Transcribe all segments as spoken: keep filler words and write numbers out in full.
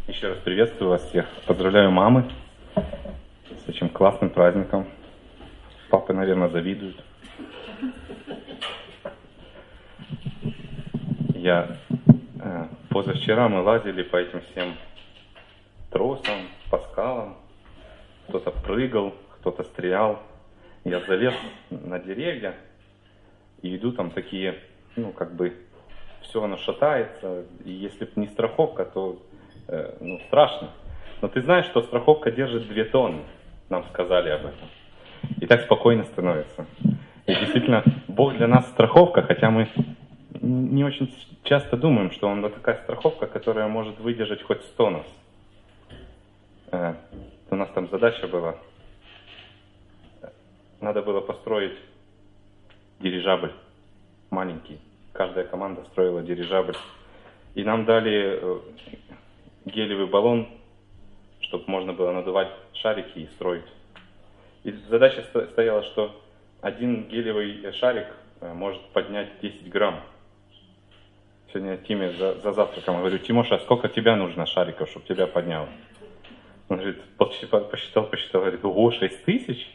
Еще раз приветствую вас всех. Поздравляю мамы с этим классным праздником. Папы, наверное, завидуют. Я э, позавчера мы лазили по этим всем тросам, по скалам. Кто-то прыгал, кто-то стрелял. Я залез на деревья и иду там такие, ну как бы, все оно шатается. И если бы не страховка, то э, ну, страшно. Но ты знаешь, что страховка держит две тонны. Нам сказали об этом. И так спокойно становится. И действительно, Бог для нас страховка, хотя мы не очень часто думаем, что Он такая страховка, которая может выдержать хоть сто нас. Э, у нас там задача была. Надо было построить дирижабль маленький. Каждая команда строила дирижабль. И нам дали гелевый баллон, чтобы можно было надувать шарики и строить. И задача стояла, что один гелевый шарик может поднять десять грамм. Сегодня Тиме за, за завтраком говорю: Тимоша, а сколько тебе нужно шариков, чтобы тебя подняло? Он говорит, посчитал, посчитал, посчитал, говорит, ого, шесть тысяч?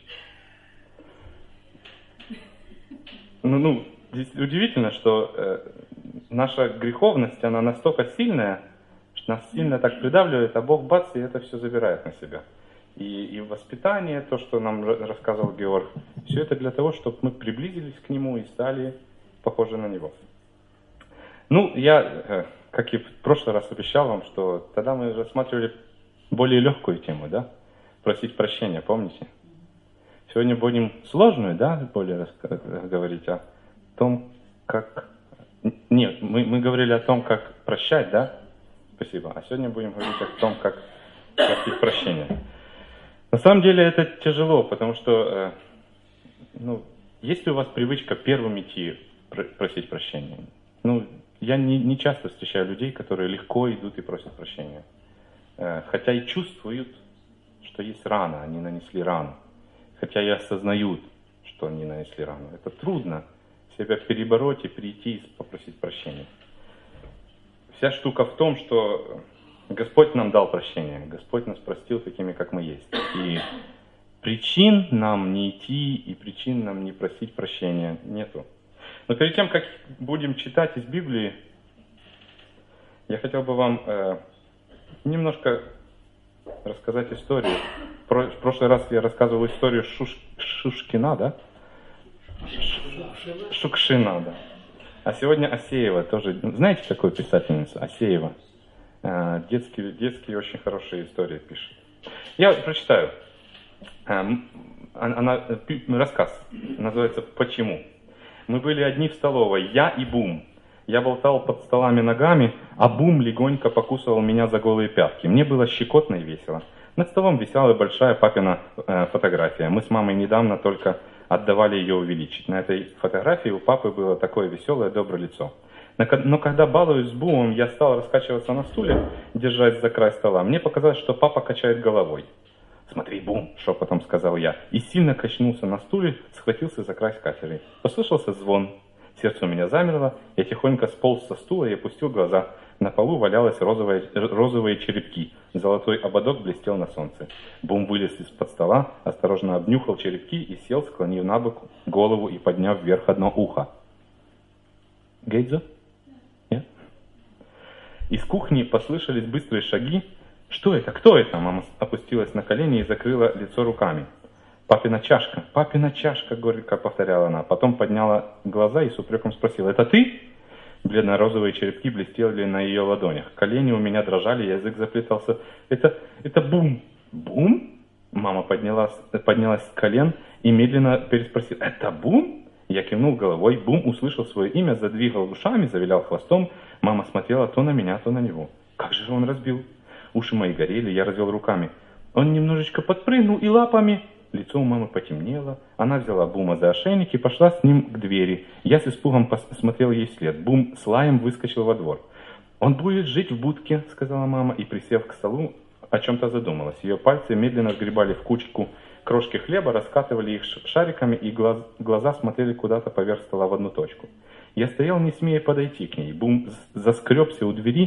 Ну, ну, здесь удивительно, что э, наша греховность, она настолько сильная, что нас сильно так придавливает, а Бог бац, и это все забирает на себя. И, и воспитание, то, что нам рассказывал Георг, все это для того, чтобы мы приблизились к Нему и стали похожи на Него. Ну, я, э, как и в прошлый раз обещал вам, что тогда мы рассматривали более легкую тему, да? Просить прощения, помните? Сегодня будем сложную, да, более говорить о том, как... Нет, мы, мы говорили о том, как прощать, да? Спасибо. А сегодня будем говорить о том, как просить прощения. На самом деле это тяжело, потому что, ну, есть ли у вас привычка первым идти просить прощения? Ну, я не, не часто встречаю людей, которые легко идут и просят прощения. Хотя и чувствуют, что есть рана, они нанесли рану. Хотя и осознают, что они нанесли рану. Это трудно себя перебороть и прийти и попросить прощения. Вся штука в том, что Господь нам дал прощение. Господь нас простил такими, как мы есть. И причин нам не идти и причин нам не просить прощения нету. Но перед тем, как будем читать из Библии, я хотел бы вам э, немножко рассказать историю. В прошлый раз я рассказывал историю Шуш... Шушкина, да? Шукшина. Шукшина, да. А сегодня Асеева тоже. Знаете такую писательницу? Асеева. Детские, детские очень хорошие истории пишет. Я прочитаю. Она, рассказ называется «Почему?». Мы были одни в столовой, я и Бум. Я болтал под столами ногами, а Бум легонько покусывал меня за голые пятки. Мне было щекотно и весело. Над столом висела большая папина э, фотография. Мы с мамой недавно только отдавали ее увеличить. На этой фотографии у папы было такое веселое, доброе лицо. Но когда балуюсь с Бумом, я стал раскачиваться на стуле, держась за край стола. Мне показалось, что папа качает головой. «Смотри, Бум!» — шепотом сказал я. И сильно качнулся на стуле, схватился за край скатерти. Послышался звон. Сердце у меня замерло, я тихонько сполз со стула и опустил глаза. На полу валялись розовые, розовые черепки. Золотой ободок блестел на солнце. Бум вылез из-под стола, осторожно обнюхал черепки и сел, склонив на бок голову и подняв вверх одно ухо. «Гейдзо?» Нет? Из кухни послышались быстрые шаги. «Что это? Кто это?» Мама опустилась на колени и закрыла лицо руками. «Папина чашка! Папина чашка!» — горько повторяла она. Потом подняла глаза и с упреком спросила: «Это ты?» Бледно-розовые черепки блестели на ее ладонях. Колени у меня дрожали, язык заплетался. «Это... это Бум!» «Бум?» Мама поднялась, поднялась с колен и медленно переспросила: «Это Бум?» Я кивнул головой. Бум услышал свое имя, задвигал ушами, завилял хвостом. Мама смотрела то на меня, то на него. «Как же он разбил?» Уши мои горели, я развел руками. Он немножечко подпрыгнул и лапами... Лицо у мамы потемнело. Она взяла Бума за ошейник и пошла с ним к двери. Я с испугом посмотрел ей вслед. Бум с лаем выскочил во двор. «Он будет жить в будке», — сказала мама, и, присев к столу, о чем-то задумалась. Ее пальцы медленно сгребали в кучку крошки хлеба, раскатывали их шариками, и глаз, глаза смотрели куда-то поверх стола в одну точку. Я стоял, не смея подойти к ней. Бум заскребся у двери,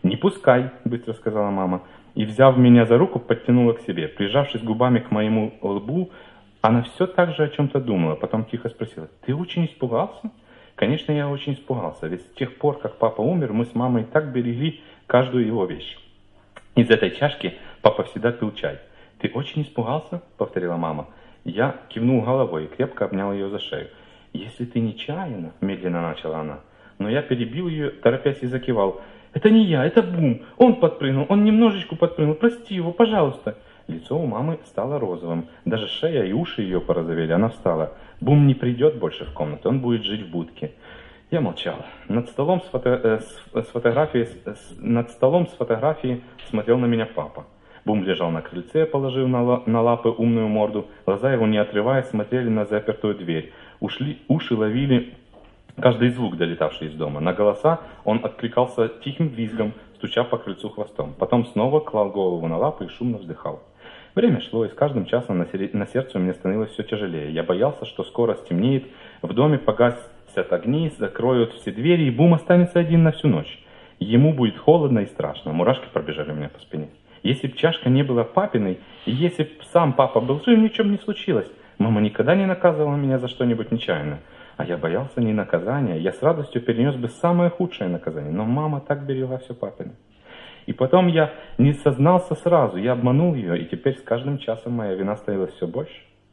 «Не пускай», — быстро сказала мама. И, взяв меня за руку, подтянула к себе. Прижавшись губами к моему лбу, она все так же о чем-то думала. Потом тихо спросила: «Ты очень испугался?» Конечно, я очень испугался, ведь с тех пор, как папа умер, мы с мамой так берегли каждую его вещь. Из этой чашки папа всегда пил чай. «Ты очень испугался?» — повторила мама. Я кивнул головой и крепко обнял ее за шею. «Если ты нечаянно», — медленно начала она, но я перебил ее, торопясь, и закивал. «Это не я, это Бум. Он подпрыгнул, он немножечко подпрыгнул. Прости его, пожалуйста». Лицо у мамы стало розовым. Даже шея и уши ее порозовели. Она встала. «Бум не придет больше в комнату, он будет жить в будке». Я молчал. Над столом с, фото, э, с, с фотографией, с, над столом с фотографией смотрел на меня папа. Бум лежал на крыльце, положив на, на лапы умную морду. Глаза его, не отрываясь, смотрели на запертую дверь. Ушли, уши ловили каждый звук, долетавший из дома. На голоса он откликался тихим визгом, стуча по крыльцу хвостом. Потом снова клал голову на лапы и шумно вздыхал. Время шло, и с каждым часом на, сер... на сердце мне становилось все тяжелее. Я боялся, что скоро стемнеет, в доме погасят огни, закроют все двери, и Бум останется один на всю ночь. Ему будет холодно и страшно. Мурашки пробежали у меня по спине. Если б чашка не была папиной, и если б сам папа был жив, ничего бы не случилось. Мама никогда не наказывала меня за что-нибудь нечаянно. А я боялся не наказания, я с радостью перенес бы самое худшее наказание. Но мама так берегла все папино. И потом я не сознался сразу, я обманул ее, и теперь с каждым часом моя вина становилась все больше.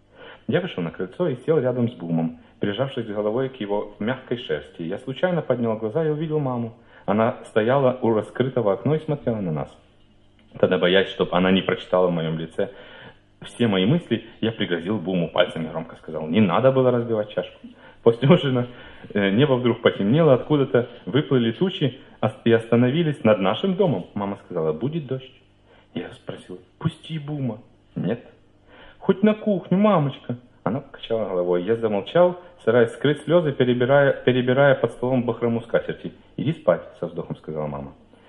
Я вышел на крыльцо и сел рядом с Бумом, прижавшись головой к его мягкой шерсти. Я случайно поднял глаза и увидел маму. Она стояла у раскрытого окна и смотрела на нас. Тогда, боясь, чтобы она не прочитала в моем лице все мои мысли, я пригрозил Буму пальцем и громко сказал: «Не надо было разбивать чашку». После ужина небо вдруг потемнело, откуда-то выплыли тучи и остановились над нашим домом. Мама сказала: «Будет дождь». Я спросил: «Пусти Бума». «Нет». «Хоть на кухню, мамочка». Она покачала головой. Я замолчал, стараясь скрыть слезы, перебирая, перебирая под столом бахрому скатерти. «Иди спать», — со вздохом сказала мама.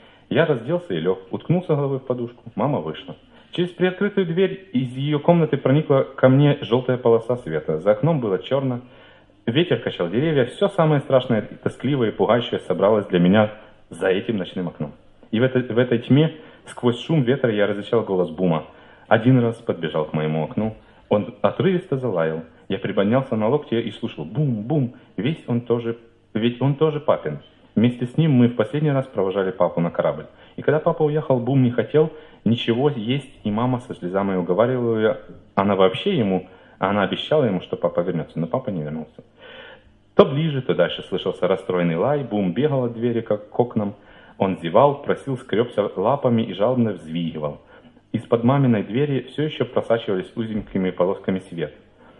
Я разделся и лег, уткнулся головой в подушку. Мама вышла. Через приоткрытую дверь из ее комнаты проникла ко мне желтая полоса света. За окном было черно. Ветер качал деревья. Все самое страшное, тоскливое и пугающее собралось для меня за этим ночным окном. И в этой, в этой тьме, сквозь шум ветра, я различал голос Бума. Один раз подбежал к моему окну. Он отрывисто залаял. Я приподнялся на локте и слушал: «Бум, бум». Весь он тоже, ведь он тоже папин. Вместе с ним мы в последний раз провожали папу на корабль. И когда папа уехал, Бум не хотел ничего есть, и мама со слезами уговаривала ее. Она вообще ему, она обещала ему, что папа вернется, но папа не вернулся. То ближе, то дальше слышался расстроенный лай. Бум бегал от двери, как к окнам. Он зевал, просил, скребся лапами и жалобно взвизгивал. Из-под маминой двери все еще просачивались узенькими полосками свет.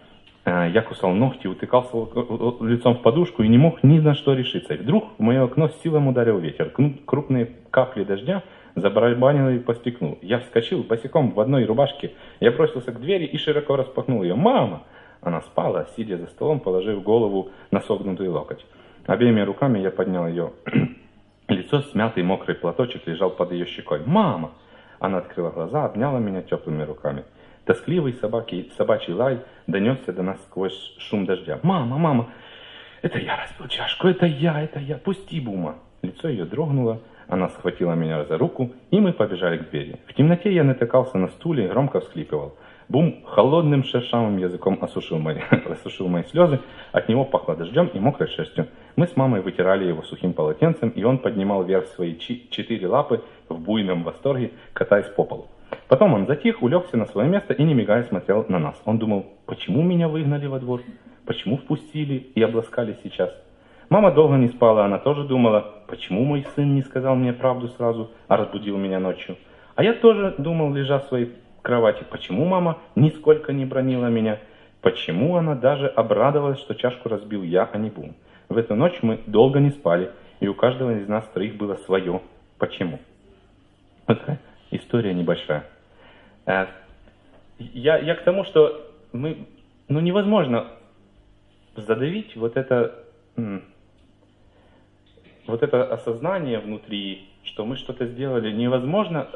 Я кусал ногти, утыкался лицом в подушку и не мог ни на что решиться. И вдруг в мое окно с силой ударил ветер. Крупные капли дождя забарабанили по стеклу. Я вскочил босиком в одной рубашке. Я бросился к двери и широко распахнул ее. «Мама!» Она спала, сидя за столом, положив голову на согнутый локоть. Обеими руками я поднял ее. Лицо, смятый мокрый платочек лежал под ее щекой. «Мама!» Она открыла глаза, обняла меня теплыми руками. Тоскливый собаки, собачий лай донесся до нас сквозь шум дождя. «Мама, мама, это я разбил чашку, это я, это я, пусти Бума». Лицо ее дрогнуло, она схватила меня за руку, и мы побежали к двери. В темноте я натыкался на стуле и громко всхлипывал. Бум холодным шершавым языком осушил мои, осушил мои слезы, от него пахло дождем и мокрой шерстью. Мы с мамой вытирали его сухим полотенцем, и он поднимал вверх свои четыре лапы в буйном восторге, катаясь по полу. Потом он затих, улегся на свое место и, не мигая, смотрел на нас. Он думал: почему меня выгнали во двор? Почему впустили и обласкали сейчас? Мама долго не спала, она тоже думала: почему мой сын не сказал мне правду сразу, а разбудил меня ночью? А я тоже думал, лежа в своей кровати, почему мама нисколько не бранила меня? Почему она даже обрадовалась, что чашку разбил я, а не Бум? В эту ночь мы долго не спали, и у каждого из нас троих было свое «почему». Вот такая история небольшая. Я, я к тому, что мы, ну, невозможно задавить вот это, вот это осознание внутри, что мы что-то сделали. Невозможно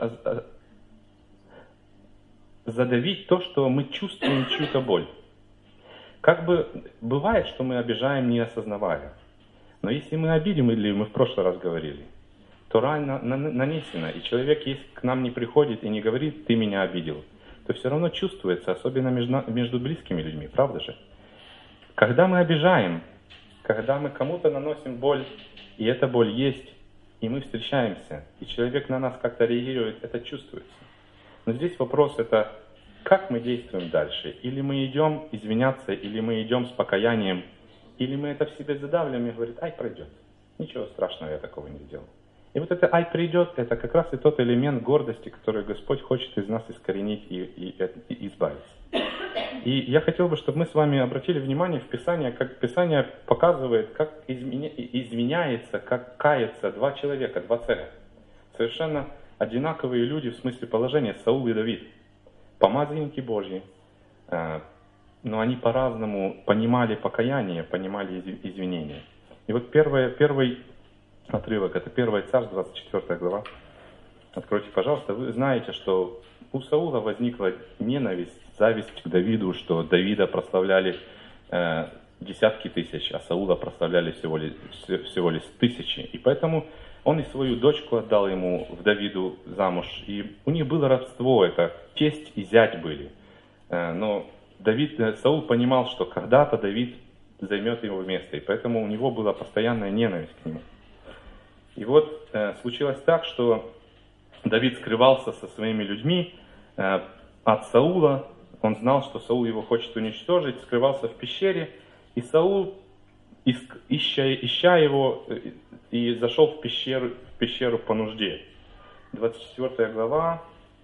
задавить то, что мы чувствуем чью-то боль. Как бы бывает, что мы обижаем, не осознавая. Но если мы обидим, или мы в прошлый раз говорили, то рань на- на- нанесена, и человек, если к нам не приходит и не говорит, ты меня обидел, то все равно чувствуется, особенно между, между близкими людьми, правда же? Когда мы обижаем, когда мы кому-то наносим боль, и эта боль есть, и мы встречаемся, и человек на нас как-то реагирует, это чувствуется. Но здесь вопрос это, как мы действуем дальше? Или мы идем извиняться, или мы идем с покаянием, или мы это в себе задавливаем и говорим, ай, пройдет. Ничего страшного, я такого не сделал. И вот это «ай, придет» — это как раз и тот элемент гордости, который Господь хочет из нас искоренить и, и, и избавиться. И я хотел бы, чтобы мы с вами обратили внимание в Писание, как Писание показывает, как изменя... изменяется, как кается два человека, два царя. Совершенно одинаковые люди в смысле положения, Саул и Давид. Помазанники Божьи, но они по-разному понимали покаяние, понимали извинения. И вот первое, первый отрывок, это первое Царств, двадцать четвёртая глава. Откройте, пожалуйста. Вы знаете, что у Саула возникла ненависть, зависть к Давиду, что Давида прославляли э, десятки тысяч, а Саула прославляли всего лишь, всего лишь тысячи. И поэтому он и свою дочку отдал ему в Давиду замуж. И у них было родство, это тесть и зять были. Э, но Давид, э, Саул понимал, что когда-то Давид займет его место, и поэтому у него была постоянная ненависть к нему. И вот э, случилось так, что Давид скрывался со своими людьми э, от Саула. Он знал, что Саул его хочет уничтожить, скрывался в пещере. И Саул, иск, ища, ища его, э, и зашел в пещеру, в пещеру по нужде. двадцать четвёртая глава.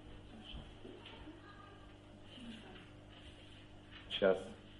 Сейчас.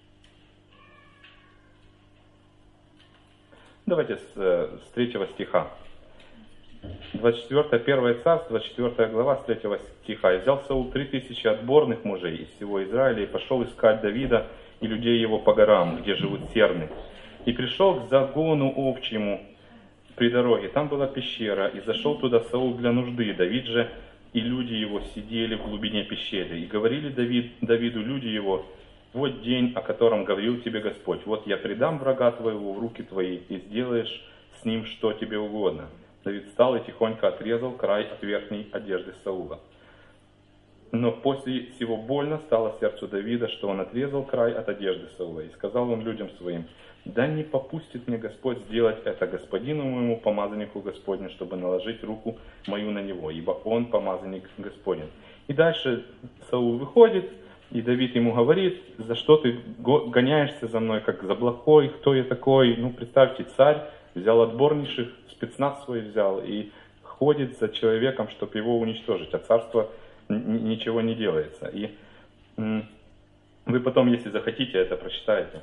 Давайте с, с третьего стиха. двадцать четвёртое, первое Царство, двадцать четвёртая глава, с третьего стиха. «И взял Саул три тысячи отборных мужей из всего Израиля, и пошел искать Давида и людей его по горам, где живут серны. И пришел к загону овчьему при дороге. Там была пещера, и зашел туда Саул для нужды. Давид же и люди его сидели в глубине пещеры. И говорили Давид, Давиду люди его: вот день, о котором говорил тебе Господь. Вот я предам врага твоего в руки твои, и сделаешь с ним что тебе угодно». Давид встал и тихонько отрезал край от верхней одежды Саула. Но после всего больно стало сердцу Давида, что он отрезал край от одежды Саула. И сказал он людям своим: да не попустит мне Господь сделать это господину моему, помазаннику Господню, чтобы наложить руку мою на него, ибо он помазанник Господень. И дальше Саул выходит, и Давид ему говорит: за что ты гоняешься за мной, как за блохой, кто я такой? Ну, представьте, царь взял отборнейших, спецназ свой взял и ходит за человеком, чтобы его уничтожить, а царство ничего не делается. И вы потом, если захотите, это прочитаете.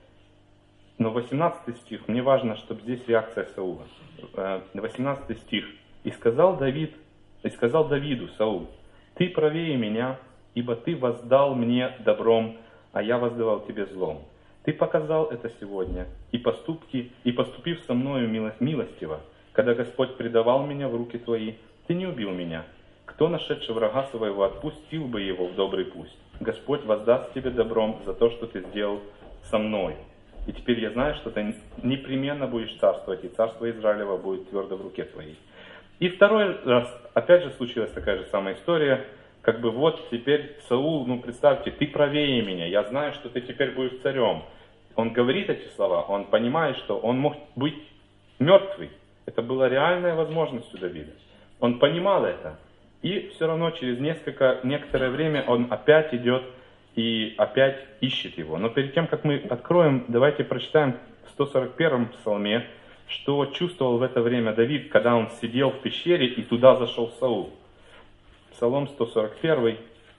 Но восемнадцатый стих, мне важно, чтобы здесь реакция Саула. восемнадцатый стих. «И сказал Давид, и сказал Давиду Саул: ты правее меня, ибо ты воздал мне добром, а я воздавал тебе злом. Ты показал это сегодня, и поступки, и поступив со мною милостиво, когда Господь предавал меня в руки твои, ты не убил меня. Кто, нашедший врага своего, отпустил бы его в добрый путь? Господь воздаст тебе добром за то, что ты сделал со мной. И теперь я знаю, что ты непременно будешь царствовать, и царство Израилева будет твердо в руке твоей». И второй раз, опять же, случилась такая же самая история. Как бы вот теперь Саул, ну представьте, ты правее меня, я знаю, что ты теперь будешь царем. Он говорит эти слова, он понимает, что он мог быть мертвый. Это была реальная возможность у Давида. Он понимал это. И все равно через несколько, некоторое время он опять идет и опять ищет его. Но перед тем, как мы откроем, давайте прочитаем в сто сорок первом псалме, что чувствовал в это время Давид, когда он сидел в пещере и туда зашел Саул. Псалом сто сорок один.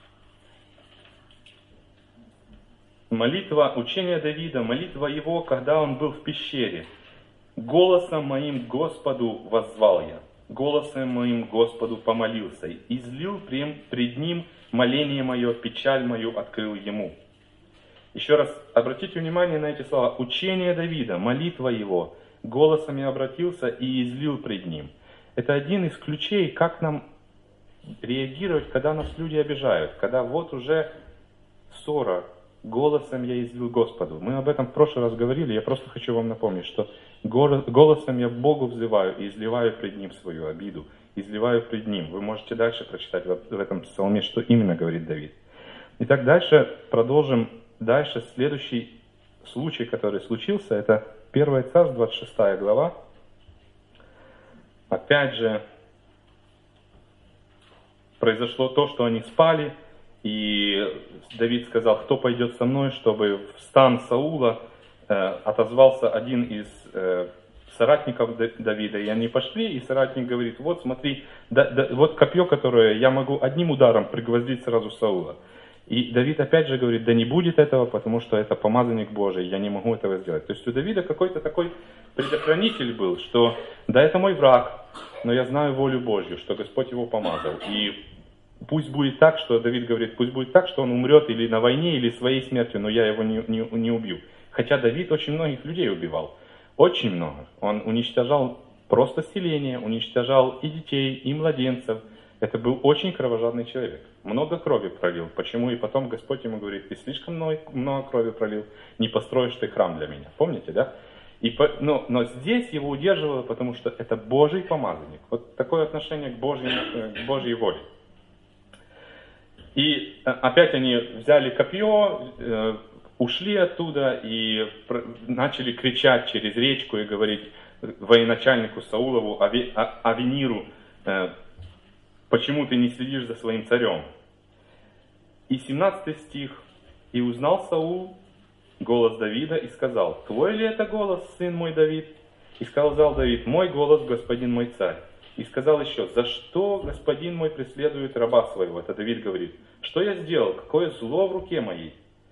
Молитва, учение Давида, молитва его, когда он был в пещере. «Голосом моим Господу воззвал я, голосом моим Господу помолился, и излил пред ним моление мое, печаль мою открыл ему». Еще раз обратите внимание на эти слова. Учение Давида, молитва его, голосом я обратился и излил пред ним. Это один из ключей, как нам реагировать, когда нас люди обижают, когда вот уже ссора, голосом я излил Господу. Мы об этом в прошлый раз говорили, я просто хочу вам напомнить, что Голосом я Богу взываю и изливаю пред Ним свою обиду, изливаю пред Ним. Вы можете дальше прочитать в этом псалме, что именно говорит Давид. Итак, дальше продолжим. Дальше следующий случай, который случился, это первое Царств, двадцать шестая глава. Опять же, произошло то, что они спали, и Давид сказал, кто пойдет со мной, чтобы в стан Саула э, отозвался один из э, соратников Давида, и они пошли, и соратник говорит, вот смотри, да, да, вот копье, которое я могу одним ударом пригвоздить сразу Саула. И Давид опять же говорит, да не будет этого, потому что это помазанник Божий, я не могу этого сделать. То есть у Давида какой-то такой предохранитель был, что да, это мой враг, но я знаю волю Божью, что Господь его помазал. И пусть будет так, что Давид говорит, пусть будет так, что он умрет или на войне, или своей смертью, но я его не, не, не убью. Хотя Давид очень многих людей убивал, очень много. Он уничтожал просто селение, уничтожал и детей, и младенцев. Это был очень кровожадный человек. Много крови пролил. Почему? И потом Господь ему говорит, ты слишком много, много крови пролил, не построишь ты храм для меня. Помните, да? И по, но, но здесь его удерживало, потому что это Божий помазанник. Вот такое отношение к Божьей, к Божьей воле. И опять они взяли копье, ушли оттуда и начали кричать через речку и говорить военачальнику Саулову, Авениру, почему ты не следишь за своим царем? И семнадцатый стих. И узнал Саул голос Давида и сказал, твой ли это голос, сын мой Давид? И сказал Давид, мой голос, господин мой царь. И сказал еще, за что господин мой преследует раба своего? Это Давид говорит, что я сделал, какое зло в руке моей?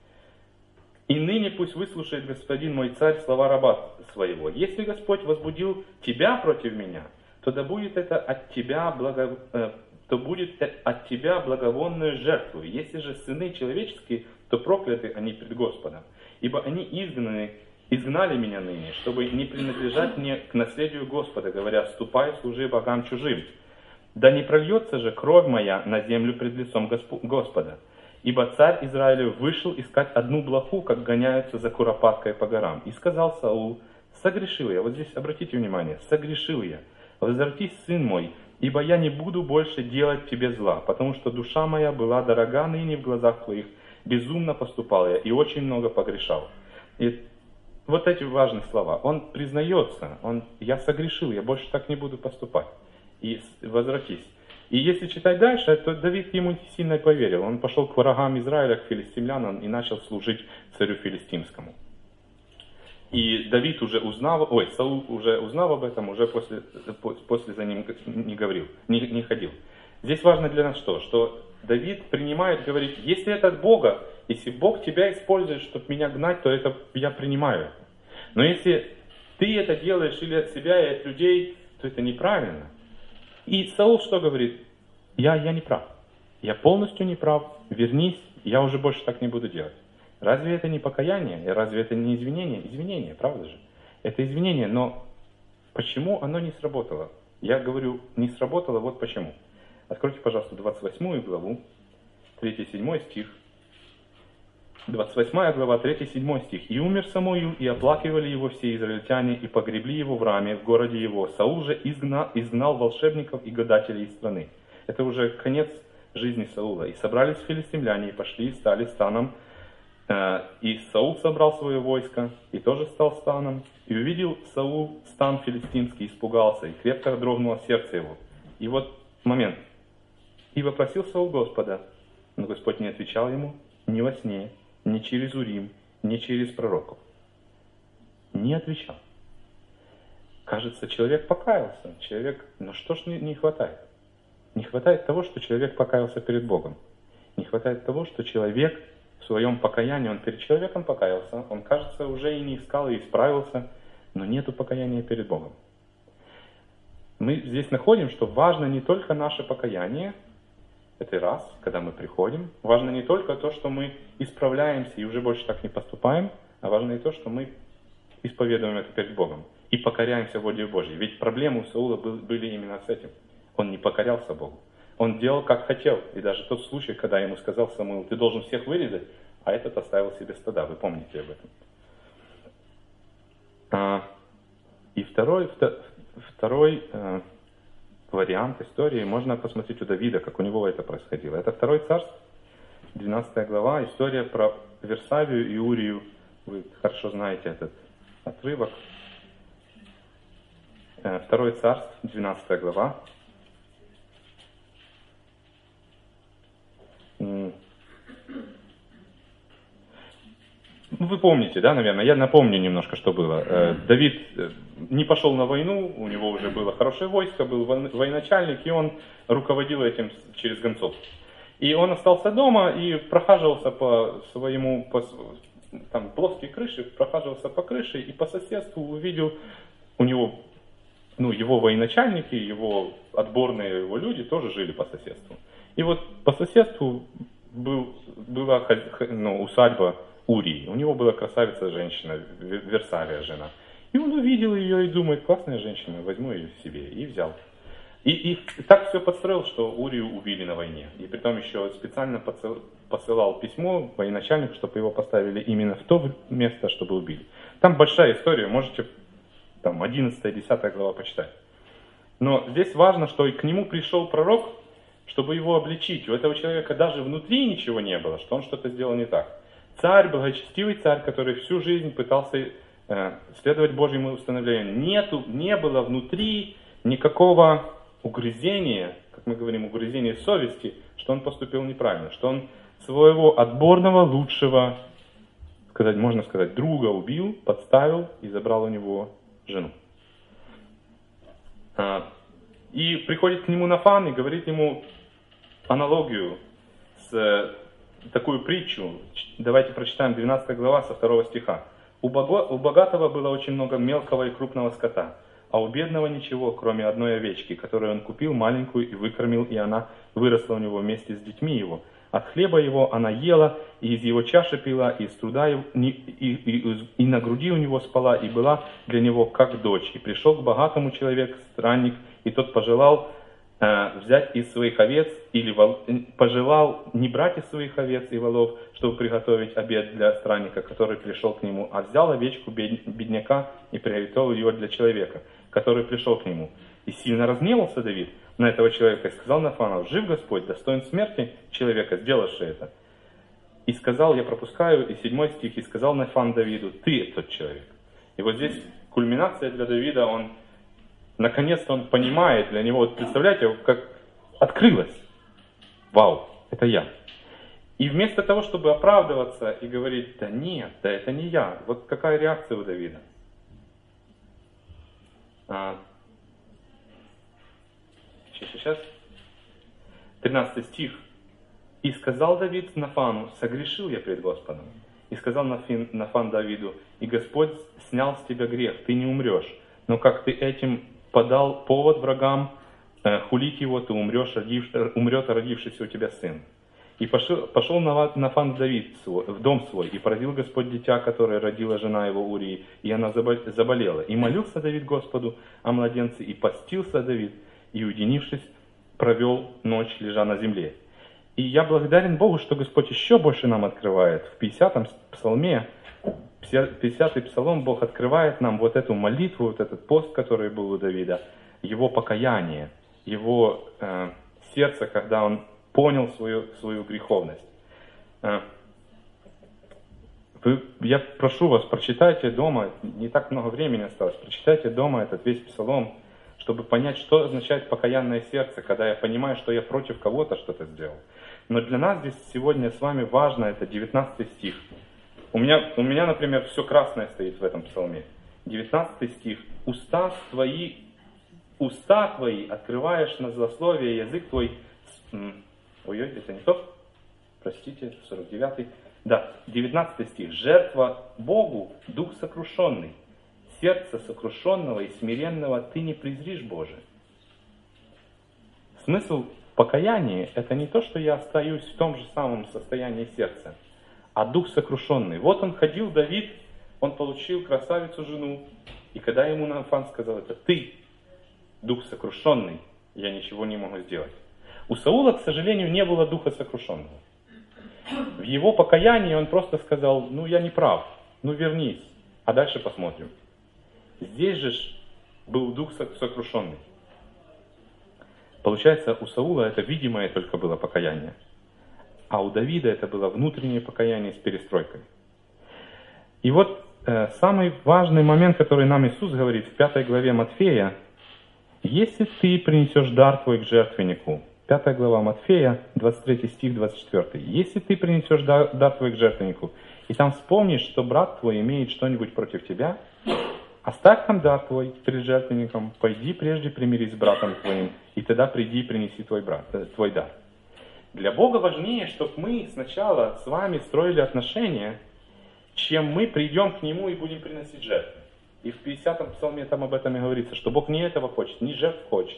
И ныне пусть выслушает господин мой царь слова раба своего. Если Господь возбудил тебя против меня, то да будет это от тебя благо... то будет от тебя благовонную жертву. Если же сыны человеческие, то прокляты они пред Господом. Ибо они изгнаны, изгнали меня ныне, чтобы не принадлежать мне к наследию Господа, говоря, ступай, служи богам чужим. Да не прольется же кровь моя на землю пред лицом Господа. Ибо царь Израилев вышел искать одну блоху, как гоняются за куропаткой по горам. И сказал Саул, согрешил я, вот здесь обратите внимание, согрешил я, возвратись, сын мой, ибо я не буду больше делать тебе зла, потому что душа моя была дорога ныне в глазах твоих, безумно поступал я и очень много погрешал. И вот эти важные слова. Он признается, он, я согрешил, я больше так не буду поступать. И возвратись. И если читать дальше, то Давид ему сильно поверил. Он пошел к врагам Израиля, к филистимлянам, и начал служить царю филистимскому. И Давид уже узнал, ой, Саул уже узнал об этом, уже после, после за ним не говорил, не, не ходил. Здесь важно для нас что? Что Давид принимает, говорит, если это от Бога, если Бог тебя использует, чтобы меня гнать, то это я принимаю. Но если ты это делаешь или от себя, и от людей, то это неправильно. И Саул что говорит? Я, я не прав. Я полностью не прав. Вернись, я уже больше так не буду делать. Разве это не покаяние? И разве это не извинение? Извинение, правда же? Это извинение, но почему оно не сработало? Я говорю, не сработало, вот почему. Откройте, пожалуйста, двадцать восьмую главу, третий-седьмой стих. двадцать восьмая глава, третий-седьмой стих. «И умер Самуил, и оплакивали его все израильтяне, и погребли его в раме, в городе его. Саул же изгнал, изгнал волшебников и гадателей из страны». Это уже конец жизни Саула. «И собрались филистимляне, и пошли, и стали станом. И Саул собрал свое войско, и тоже стал станом. И увидел Саул стан филистимский, испугался, и крепко дрогнуло сердце его». И вот момент. «И вопросил Саул Господа, но Господь не отвечал ему ни во сне, ни через Урим, ни через пророков». Не отвечал. Кажется, человек покаялся. Человек, но что ж не, не хватает? Не хватает того, что человек покаялся перед Богом. Не хватает того, что человек в своем покаянии, он перед человеком покаялся, он, кажется, уже и не искал, и исправился, но нету покаяния перед Богом. Мы здесь находим, что важно не только наше покаяние, это раз, когда мы приходим, важно не только то, что мы исправляемся и уже больше так не поступаем, а важно и то, что мы исповедуем это перед Богом и покоряемся воле Божьей. Ведь проблемы у Саула были именно с этим. Он не покорялся Богу. Он делал, как хотел. И даже тот случай, когда ему сказал Самуил, ты должен всех вырезать, а этот оставил себе стада. Вы помните об этом. А, И второй, второй э, вариант истории можно посмотреть у Давида, как у него это происходило. Это второй царств, двенадцатая глава, история про Версавию и Урию. Вы хорошо знаете этот отрывок. Э, второй царств, двенадцатая глава. Вы помните, да, наверное? Я напомню немножко, что было. Давид не пошел на войну, у него уже было хорошее войско, был военачальник, и он руководил этим через гонцов. И он остался дома и прохаживался по своему, по, там плоские крыши, прохаживался по крыше и по соседству увидел у него, ну, его военачальники, его отборные его люди тоже жили по соседству. И вот по соседству был, была ну, усадьба Урии. У него была красавица женщина, Версавия жена. И он увидел ее и думает, классная женщина, возьму ее себе. И взял. И, и так все подстроил, что Урию убили на войне. И притом еще специально посылал письмо военачальнику, чтобы его поставили именно в то место, чтобы убили. Там большая история, можете там одиннадцатая-десятая глава почитать. Но здесь важно, что и к нему пришел пророк, чтобы его обличить. У этого человека даже внутри ничего не было, что он что-то сделал не так. Царь, благочестивый царь, который всю жизнь пытался э, следовать Божьему установлению. Нету, не было внутри никакого угрызения, как мы говорим, угрызения совести, что он поступил неправильно, что он своего отборного, лучшего, сказать, можно сказать, друга убил, подставил и забрал у него жену. А, и приходит к нему Нафан и говорит ему аналогию с такую притчу. Давайте прочитаем двенадцатая глава со второго стиха. У богатого было очень много мелкого и крупного скота, а у бедного ничего, кроме одной овечки, которую он купил маленькую и выкормил, и она выросла у него вместе с детьми его. От хлеба его она ела, и из его чаши пила, и из труда его, и, и, и, и на груди у него спала, и была для него как дочь. И пришел к богатому человек, странник, и тот пожелал э, взять из своих овец, или вол, пожелал не брать из своих овец и волов, чтобы приготовить обед для странника, который пришел к нему, а взял овечку бедняка и приготовил ее для человека, который пришел к нему. И сильно разгневался Давид на этого человека и сказал Нафану: «Жив Господь, достоин смерти человека, сделавший это». И сказал, я пропускаю, и седьмой стих, и сказал Нафан Давиду: «Ты тот человек». И вот здесь кульминация для Давида, он, наконец-то он понимает, для него, вот представляете, как открылось. Вау, это я. И вместо того, чтобы оправдываться и говорить: да нет, да это не я. Вот какая реакция у Давида. А, сейчас, сейчас. тринадцатый стих. «И сказал Давид Нафану: согрешил я пред Господом. И сказал Нафин, Нафан Давиду: и Господь снял с тебя грех, ты не умрешь. Но как ты этим подал повод врагам э, хулить его, ты умрешь, родив, умрет родившийся у тебя сын. И пошел, пошел Нафан Давид в дом свой, и поразил Господь дитя, которое родила жена его Урии, и она заболела. И молился Давид Господу о младенце, и постился Давид, и, уединившись, провел ночь, лежа на земле. И я благодарен Богу, что Господь еще больше нам открывает. В пятидесятом псалме, пятидесятый псалом, Бог открывает нам вот эту молитву, вот этот пост, который был у Давида, его покаяние, его э, сердце, когда он понял свою, свою греховность. Э, вы, я прошу вас, прочитайте дома, не так много времени осталось, прочитайте дома этот весь псалом, чтобы понять, что означает покаянное сердце, когда я понимаю, что я против кого-то что-то сделал. Но для нас здесь сегодня с вами важно, это девятнадцатый стих. У меня, у меня, например, все красное стоит в этом псалме. девятнадцатый стих. «Уста твои, уста твои открываешь на злословие, язык твой...» Ой, это не то. Простите, сорок девятый. Да, девятнадцатый стих. «Жертва Богу, дух сокрушенный. Сердце сокрушенного и смиренного ты не презришь, Боже». Смысл покаяния – это не то, что я остаюсь в том же самом состоянии сердца, а дух сокрушенный. Вот он ходил, Давид, он получил красавицу жену, и когда ему Нафан сказал: это ты, дух сокрушенный, я ничего не могу сделать. У Саула, к сожалению, не было духа сокрушенного. В его покаянии он просто сказал: ну я не прав, ну вернись, а дальше посмотрим. Здесь же был дух сокрушенный. Получается, у Саула это видимое только было покаяние, а у Давида это было внутреннее покаяние с перестройкой. И вот э, самый важный момент, который нам Иисус говорит в пятой главе Матфея: «Если ты принесешь дар твой к жертвеннику», пятая глава Матфея, двадцать третий стих, двадцать четвёртый. «Если ты принесешь дар, дар твой к жертвеннику, и там вспомнишь, что брат твой имеет что-нибудь против тебя, оставь там дар твой перед жертвенником, пойди прежде примирись с братом твоим, и тогда приди и принеси твой, брат, твой дар». Для Бога важнее, чтобы мы сначала с вами строили отношения, чем мы придем к Нему и будем приносить жертвы. И в пятидесятом псалме там об этом и говорится, что Бог не этого хочет, не жертв хочет.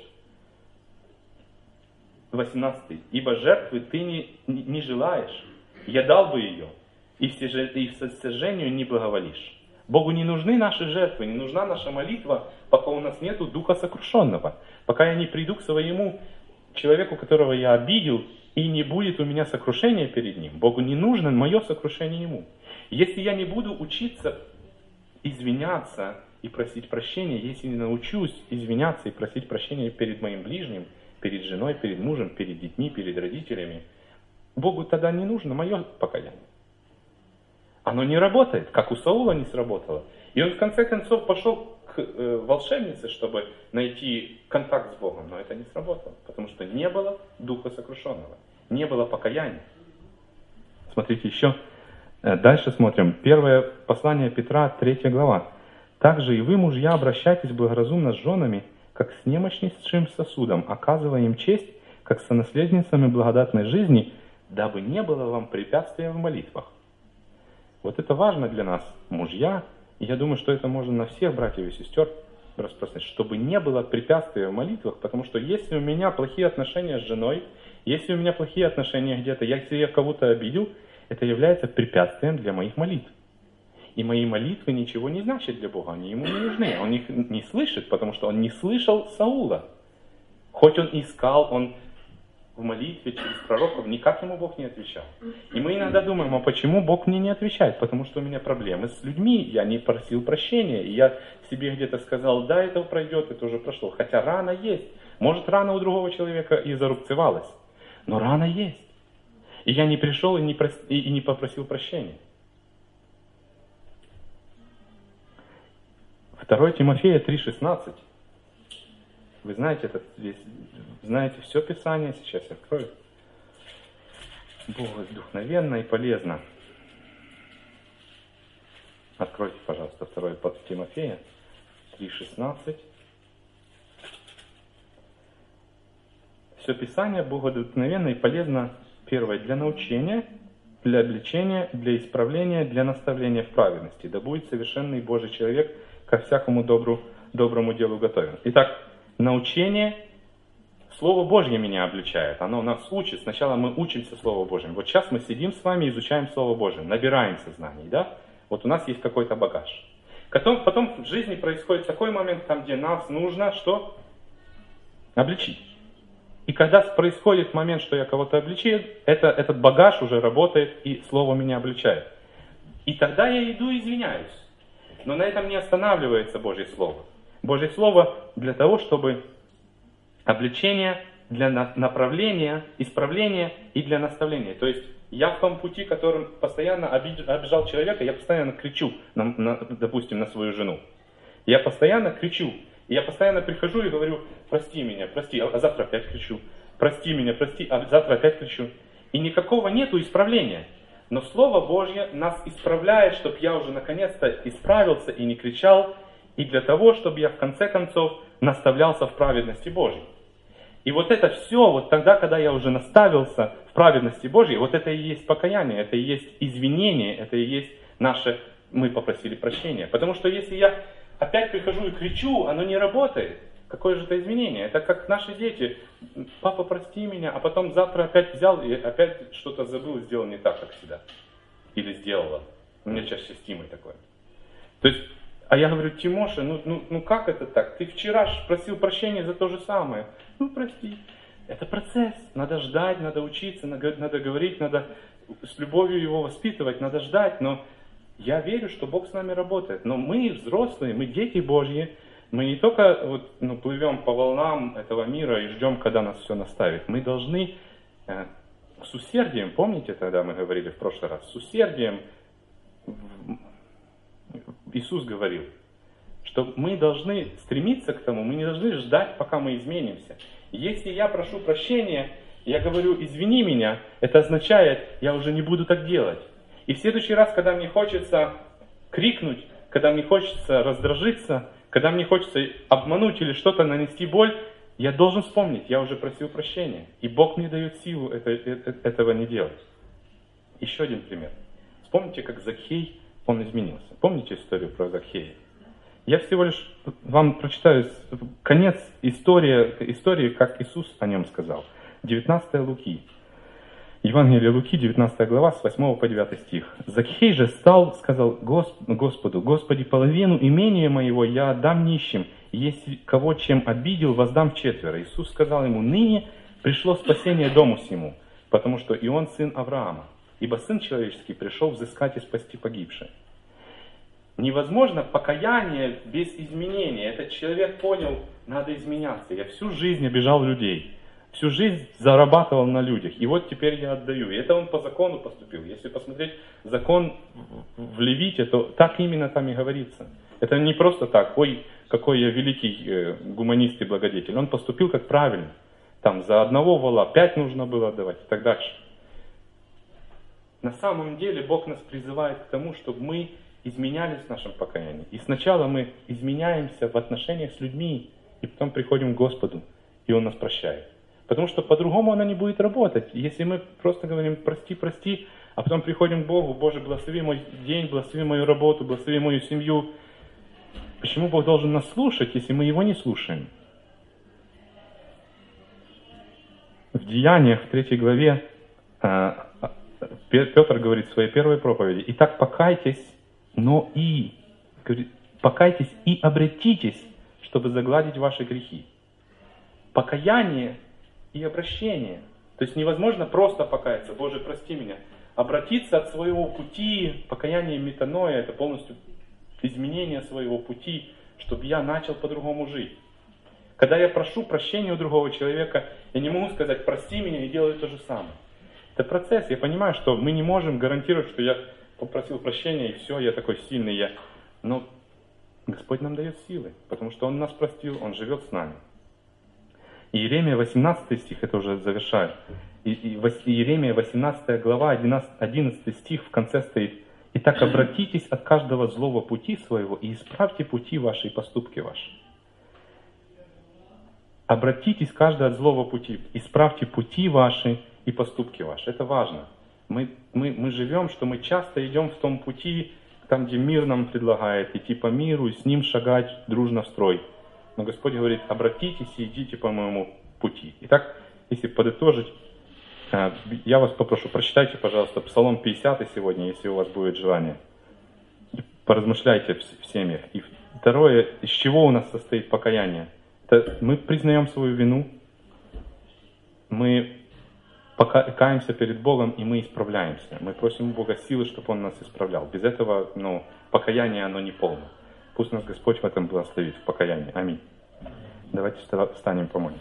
восемнадцатый. «Ибо жертвы ты не, не, не желаешь, я дал бы ее, и в сожжению не благоволишь». Богу не нужны наши жертвы, не нужна наша молитва, пока у нас нету духа сокрушенного. Пока я не приду к своему человеку, которого я обидел, и не будет у меня сокрушения перед ним. Богу не нужно мое сокрушение ему. Если я не буду учиться извиняться и просить прощения, если не научусь извиняться и просить прощения перед моим ближним, перед женой, перед мужем, перед детьми, перед родителями, Богу тогда не нужно мое покаяние. Оно не работает, как у Саула не сработало. И он в конце концов пошел к э, волшебнице, чтобы найти контакт с Богом, но это не сработало, потому что не было духа сокрушенного, не было покаяния. Смотрите еще, э, дальше смотрим. Первое послание Петра, третья глава. «Также и вы, мужья, обращайтесь благоразумно с женами, как с немощнейшим сосудом, оказывая им честь, как с сонаследницами благодатной жизни, дабы не было вам препятствия в молитвах». Вот это важно для нас, мужья, и я думаю, что это можно на всех братьев и сестер распространять, чтобы не было препятствия в молитвах, потому что если у меня плохие отношения с женой, если у меня плохие отношения где-то, если я кого-то обидел, это является препятствием для моих молитв. И мои молитвы ничего не значат для Бога, они ему не нужны, он их не слышит, потому что он не слышал Саула. Хоть он искал, он в молитве через пророков, никак ему Бог не отвечал. И мы иногда думаем, а почему Бог мне не отвечает? Потому что у меня проблемы с людьми, я не просил прощения, и я себе где-то сказал, да, это пройдет, это уже прошло. Хотя рана есть. Может, рана у другого человека и зарубцевалась, но рана есть. И я не пришел и не, прос... и не попросил прощения. второе Тимофея три шестнадцать. Вы знаете, это, здесь, знаете все Писание, сейчас я открою. Бог вдохновенно и полезно. Откройте, пожалуйста, второе Тимофея три шестнадцать. Все Писание богодухновенно и полезно, первое, для научения, для обличения, для исправления, для наставления в праведности. Да будет совершенный Божий человек ко всякому добру, доброму делу готовен. Итак, научение, Слово Божье меня обличает, оно нас учит. Сначала мы учимся Слову Божьему. Вот сейчас мы сидим с вами, изучаем Слово Божье, набираемся знаний, да? Вот у нас есть какой-то багаж. Потом, потом в жизни происходит такой момент, там, где нас нужно что? Обличить. И когда происходит момент, что я кого-то обличил, это, этот багаж уже работает, и Слово меня обличает. И тогда я иду и извиняюсь. Но на этом не останавливается Божье Слово. Божье Слово для того, чтобы обличение, для направления, исправления и для наставления. То есть я в том пути, которым постоянно обижал человека, я постоянно кричу, на, на, допустим, на свою жену. Я постоянно кричу. И я постоянно прихожу и говорю, прости меня, прости, а завтра опять кричу. Прости меня, прости, а завтра опять кричу. И никакого нету исправления. Но Слово Божье нас исправляет, чтобы я уже наконец-то исправился и не кричал, и для того, чтобы я в конце концов наставлялся в праведности Божьей. И вот это все, вот тогда, когда я уже наставился в праведности Божьей, вот это и есть покаяние, это и есть извинение, это и есть наше, мы попросили прощения. Потому что если я опять прихожу и кричу, оно не работает. Какое же это извинение? Это как наши дети. Папа, прости меня, а потом завтра опять взял и опять что-то забыл, сделал не так, как всегда. Или сделала. У меня чаще с Тимой такое. То есть, а я говорю, Тимоша, ну, ну, ну как это так? Ты вчера просил прощения за то же самое. Ну прости. Это процесс. Надо ждать, надо учиться, надо говорить, надо с любовью его воспитывать, надо ждать. Но я верю, что Бог с нами работает. Но мы взрослые, мы дети Божьи. Мы не только вот, ну, плывем по волнам этого мира и ждем, когда нас все наставит. Мы должны э, с усердием, помните, тогда мы говорили в прошлый раз, с усердием Иисус говорил, что мы должны стремиться к тому, мы не должны ждать, пока мы изменимся. Если я прошу прощения, я говорю, извини меня, это означает, я уже не буду так делать. И в следующий раз, когда мне хочется крикнуть, когда мне хочется раздражиться, когда мне хочется обмануть или что-то нанести боль, я должен вспомнить, я уже просил прощения. И Бог мне дает силу это, это, этого не делать. Еще один пример. Вспомните, как Закхей, он изменился. Помните историю про Закхея? Я всего лишь вам прочитаю конец истории, истории, как Иисус о нем сказал. девятнадцатое Луки. Евангелие Луки, девятнадцатая глава, с восьмого по девятый стих. «Закхей же стал, сказал Господу, Господи, половину имения моего я отдам нищим, и если кого чем обидел, воздам четверо». Иисус сказал ему, ныне пришло спасение дому сему, потому что и он сын Авраама, ибо Сын Человеческий пришел взыскать и спасти погибших. Невозможно покаяние без изменения. Этот человек понял, надо изменяться. Я всю жизнь обижал людей. Всю жизнь зарабатывал на людях. И вот теперь я отдаю. И это он по закону поступил. Если посмотреть закон в Левите, то так именно там и говорится. Это не просто так, ой, какой я великий э, гуманист и благодетель. Он поступил как правильно. Там за одного вола пять нужно было отдавать и так дальше. На самом деле Бог нас призывает к тому, чтобы мы изменялись в нашем покаянии. И сначала мы изменяемся в отношениях с людьми, и потом приходим к Господу, и Он нас прощает. Потому что по-другому она не будет работать. Если мы просто говорим «прости, прости», а потом приходим к Богу, «Боже, благослови мой день, благослови мою работу, благослови мою семью». Почему Бог должен нас слушать, если мы Его не слушаем? В Деяниях, в третьей главе, Петр говорит в своей первой проповеди: «Итак, покайтесь, но и, говорит, покайтесь и обратитесь, чтобы загладить ваши грехи». Покаяние и обращение. То есть невозможно просто покаяться, Боже, прости меня. Обратиться от своего пути, покаяние метаноя, это полностью изменение своего пути, чтобы я начал по-другому жить. Когда я прошу прощения у другого человека, я не могу сказать «прости меня» и делаю то же самое. Это процесс. Я понимаю, что мы не можем гарантировать, что я попросил прощения и все, я такой сильный. Я... Но Господь нам дает силы, потому что Он нас простил, Он живет с нами. Иеремия восемнадцатый стих, это уже завершаю. Иеремия восемнадцатая глава, одиннадцатый стих в конце стоит: «Итак, обратитесь от каждого злого пути своего и исправьте пути ваши и поступки ваши». Обратитесь каждый от злого пути, исправьте пути ваши и поступки ваши. Это важно. Мы, мы, мы живем, что мы часто идем в том пути, там, где мир нам предлагает идти по миру и с ним шагать дружно в строй. Но Господь говорит: обратитесь и идите по моему пути. Итак, если подытожить, я вас попрошу, прочитайте, пожалуйста, Псалом пятидесятый сегодня, если у вас будет желание. И поразмышляйте в семьях. И второе, из чего у нас состоит покаяние? Это мы признаем свою вину, мы каемся перед Богом, и мы исправляемся. Мы просим у Бога силы, чтобы Он нас исправлял. Без этого, ну, покаяние, оно не полно. Пусть нас Господь в этом благословит, в покаянии. Аминь. Давайте встанем, помолимся.